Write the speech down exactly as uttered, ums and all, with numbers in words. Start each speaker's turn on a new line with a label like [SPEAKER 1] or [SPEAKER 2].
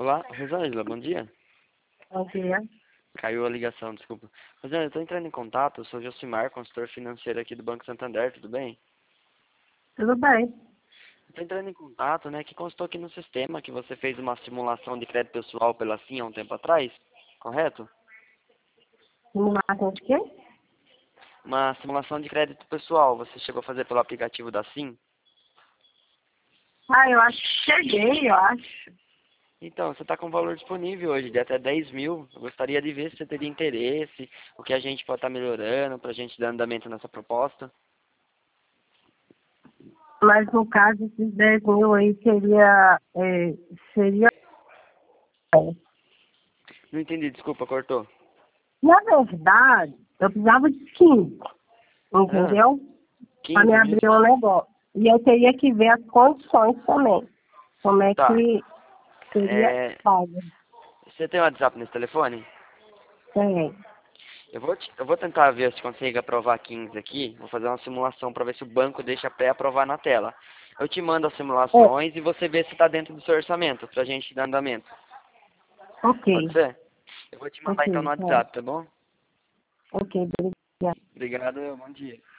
[SPEAKER 1] Olá, Rosângela, bom dia.
[SPEAKER 2] Bom dia.
[SPEAKER 1] Caiu a ligação, desculpa. Rosângela, eu estou entrando em contato, eu sou Josimar, consultor financeiro aqui do Banco Santander, tudo bem?
[SPEAKER 2] Tudo bem.
[SPEAKER 1] Estou entrando em contato, né, que constou aqui no sistema que você fez uma simulação de crédito pessoal pela Sim há um tempo atrás, correto?
[SPEAKER 2] Simulação de quê?
[SPEAKER 1] Uma simulação de crédito pessoal, você chegou a fazer pelo aplicativo da Sim?
[SPEAKER 2] Ah, eu acho que cheguei, eu acho.
[SPEAKER 1] Então, você está com valor disponível hoje de até dez mil. Eu gostaria de ver se você teria interesse, o que a gente pode estar melhorando para a gente dar andamento nessa proposta.
[SPEAKER 2] Mas no caso, esses dez mil aí seria. É, seria.
[SPEAKER 1] Não entendi, desculpa, cortou.
[SPEAKER 2] Na verdade, eu precisava de quinze,
[SPEAKER 1] Ah,
[SPEAKER 2] entendeu? Para me
[SPEAKER 1] quinze mil?
[SPEAKER 2] abrir um negócio. E eu teria que ver as condições também. Como é
[SPEAKER 1] Tá.
[SPEAKER 2] que seria
[SPEAKER 1] É,
[SPEAKER 2] pago.
[SPEAKER 1] você tem WhatsApp nesse telefone?
[SPEAKER 2] Tem.
[SPEAKER 1] Eu vou, te- eu vou tentar ver se consigo aprovar quinze aqui. Vou fazer uma simulação para ver se o banco deixa pré-aprovar na tela. Eu te mando as
[SPEAKER 2] É,
[SPEAKER 1] simulações e você vê se está dentro do seu orçamento, para a gente dar andamento. Pode
[SPEAKER 2] ok.
[SPEAKER 1] ser? Eu vou te mandar então no
[SPEAKER 2] Ok, tá.
[SPEAKER 1] WhatsApp, tá bom?
[SPEAKER 2] Ok, obrigada.
[SPEAKER 1] Obrigado, bom dia.